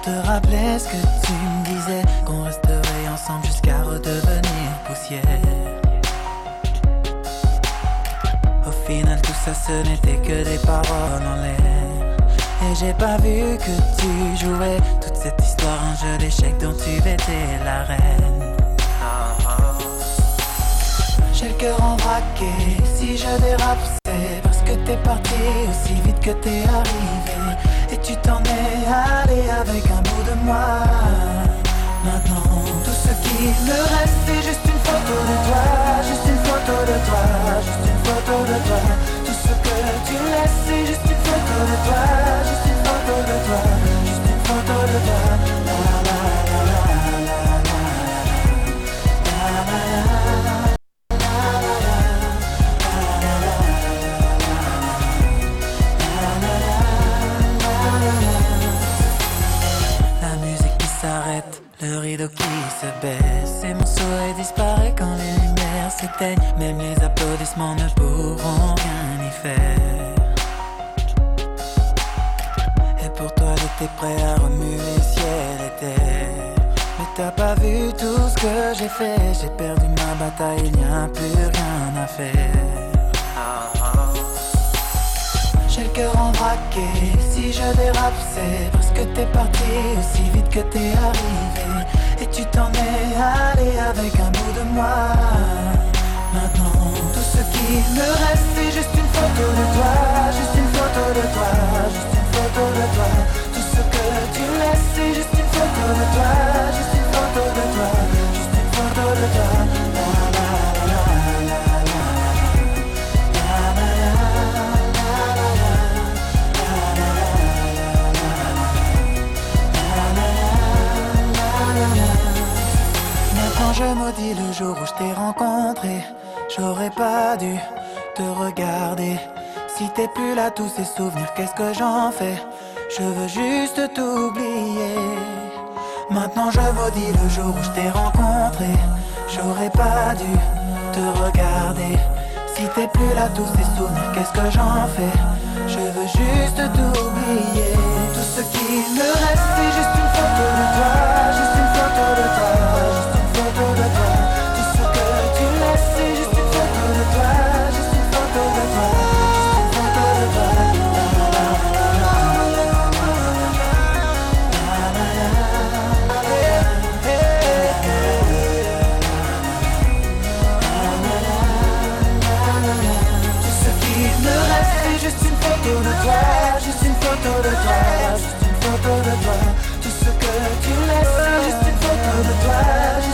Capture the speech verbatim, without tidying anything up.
te rappeler ce que tu me disais, qu'on resterait ensemble jusqu'à redevenir poussière. Au final tout ça ce n'était que des paroles en l'air. Et j'ai pas vu que tu jouais toute cette histoire, un jeu d'échecs dont tu étais la reine. J'ai le cœur en braqué, si je dérape c'est parce que t'es parti aussi vite que t'es arrivé. Et tu t'en es allé avec un bout de moi. Maintenant tout ce qui me reste c'est juste une photo de toi. Juste une photo de toi, juste une photo de toi. Tout ce que tu laisses c'est juste une photo de toi. Juste une photo de toi, juste une photo de toi. La la la la la la la la la. Le rideau qui se baisse et mon sourire disparaît quand les lumières s'éteignent. Même les applaudissements ne pourront rien y faire. Et pour toi j'étais prêt à remuer ciel et terre. Mais t'as pas vu tout ce que j'ai fait. J'ai perdu ma bataille, il n'y a plus rien à faire. J'ai le cœur en braqué, si je dérape c'est parce que t'es parti aussi vite que t'es arrivé. Et tu t'en es allé avec un bout de moi. Maintenant tout ce qui me reste c'est juste une photo de toi. Juste une photo de toi, juste une photo de toi. Tout ce que tu laisses c'est juste une photo de toi. Juste une photo de toi, juste une photo de toi. La la la la la la la la. Maintenant je maudis le jour où je t'ai rencontré. J'aurais pas dû te regarder. Si t'es plus là, tous ces souvenirs, qu'est-ce que j'en fais? Je veux juste t'oublier. Maintenant je maudis le jour où je t'ai rencontré. J'aurais pas dû te regarder. Si t'es plus là, tous ces souvenirs, qu'est-ce que j'en fais? Je veux juste t'oublier. Tout ce qui me reste c'est juste une photo de toi. Juste une photo de toi, juste une photo de toi. Tout ce que tu laisses c'est juste une photo de toi. Juste une photo de toi, juste une photo de toi. La la la la la Tout ce qui me reste c'est juste une photo de toi. Juste une photo de toi, juste une photo de toi. Tout ce que tu laisses c'est juste une photo de toi.